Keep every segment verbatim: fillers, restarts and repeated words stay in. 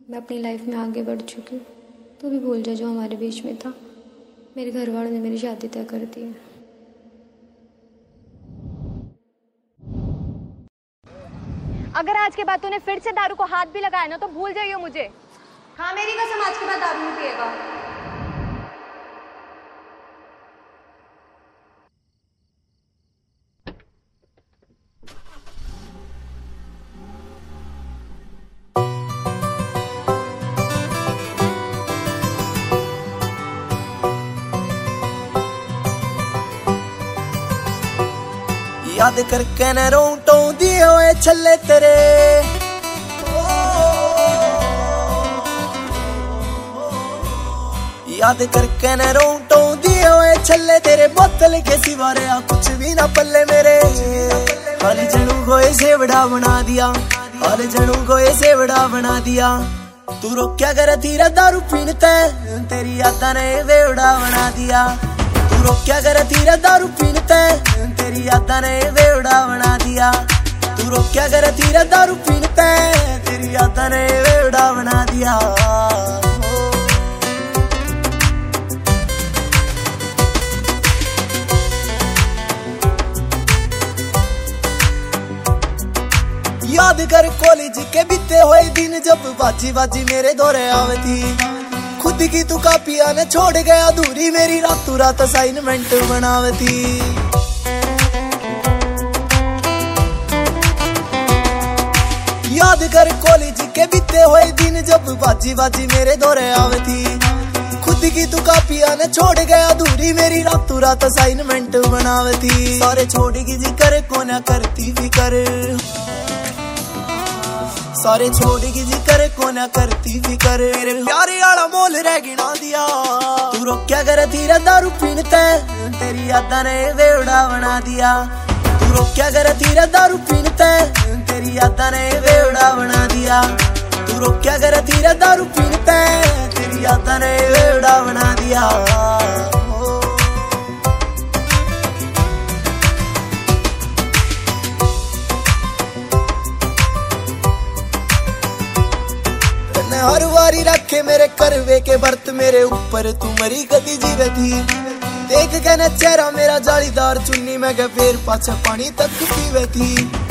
मैं अपनी लाइफ में आगे बढ़ चुकी हूँ, तो भी भूल जा जो हमारे बीच में था। मेरे घर वालों ने मेरी शादी तय कर दी है। अगर आज के बाद तूने फिर से दारू को हाथ भी लगाया ना तो भूल जाइयो मुझे। हाँ मेरी कसम, आज के बाद दारू नहीं पिएगा। याद करके न रोटों दिए हुए छल्ले तेरे, याद करके न रोटों दिए हुए छल्ले तेरे। बोतल के सिवा रहा कुछ भी ना पल्ले मेरे। हाल जनू गोए से बड़ा बना दिया, हाल जनू गोए से बड़ा बना दिया। तू रोक्या कर धीरे दारू पीनते, तेरी यादा ने बेवड़ा बना दिया। तू रोक्या कर धीरे दारू पीनते, तेरी यादा ने बेवड़ा बना दिया। तू रोक्या कर धीरे दारू पीनते, तेरी यादा ने बेवड़ा बना दिया। याद कर कॉलेज के बीते हुए दिन, जब बाजी बाजी मेरे दौरे आवे थी। खुद की तू कापिया ने छोड़ गया अधूरी, मेरी रातों रात असाइनमेंट बनावे थी। याद कर कॉलेज के बीते हुए दिन, जब बाजी बाजी मेरे दौरे आवे थी। खुद की तू कापिया ने छोड़ गया अधूरी, मेरी रातों रात असाइनमेंट बनावे थी। सारे छोड़ की जिक्र को ना करती फिकर, सारे छोड़ की जिक्र को ना करती फिकर। मेरे प्यारे आला मोल रह गिना दिया। तू रोक्या कर धीरे दारू पीनते, तेरी यादा ने बेवड़ा बना दिया। तू रोक्या कर धीरे दारू पीनते, तेरी यादा ने बेवड़ा बना दिया। तू रोक्या कर धीरे दारू पीनते, तेरी यादा ने बेवड़ा बना दिया। हर वारी रखे मेरे करवे के बर्त, मेरे ऊपर तू मरी कदी जीवे थी। देख के न चेहरा मेरा जालीदार चुन्नी, मैं के फेर पाछे पानी तक पीवे थी।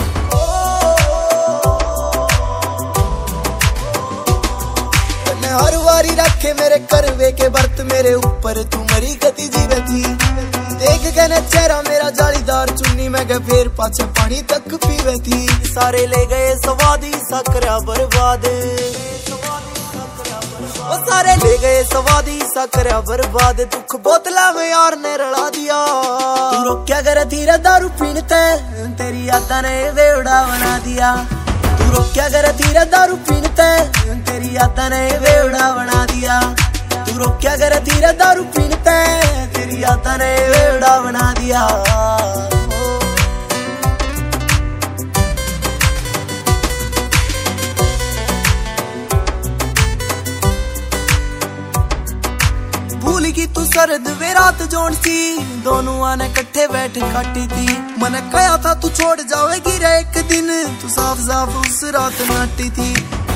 हर वारी रखे मेरे करवे के बर्त, मेरे ऊपर तू मरी कदी जीवे थी। देख के न चेहरा मेरा जालीदार चुन्नी, मैं के फेर पाछे पानी तक पीवे थी। सारे ले गए स्वादी सकरा बर्बाद, वो सारे ले गए स्वादी सकरा बर्बाद। दुख बोतला में यार ने रला दिया। तू रोक्या कर धीरे दारू पीनते, तेरी यादा ने बेवड़ा बना दिया। तू रोक्या कर धीरे दारू पीनते, तेरी यादा ने बेवड़ा बना दिया। तू रोक्या कर धीरे दारू पीनते, तेरी यादा ने बेवड़ा बना दिया। भूल की तू सरद वे रात जोन सी, दोनों आने कट्ठे बैठ काटी थी। मन कहा था तू छोड़ जावेगी रे एक दिन, तू साफ साफ उस रात नाटी थी।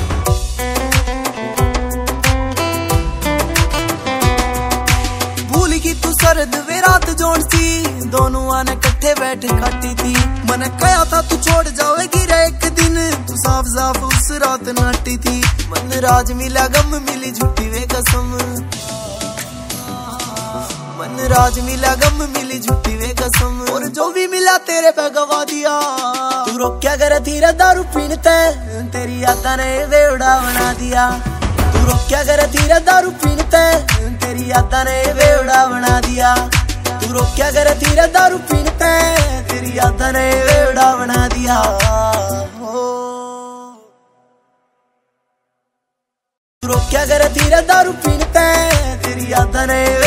भूल की तू सरद वे रात जोन सी, दोनों आने कट्ठे बैठ काटी थी। मन कहा था तू छोड़ जावेगी रे एक दिन, तू साफ साफ उस रात नाटी थी। मन राज मिला गम मिली झूठी वे कसम, मन राज मिला गम मिली झूठी वे कसम। और जो भी मिला तेरे पे गवा दिया। तू रोक्या कर धीरे दारू पीनते, तेरी यादा ने बेवड़ा बना दिया। तू रोक्या कर धीरे दारू पीनते, तेरी यादा ने बेवड़ा बना दिया। तू रोक्या कर धीरे दारू पीनते, तेरी यादा ने बेवड़ा बना दिया। तू रोक्या कर धीरे दारू पीनते, तेरी यादा ने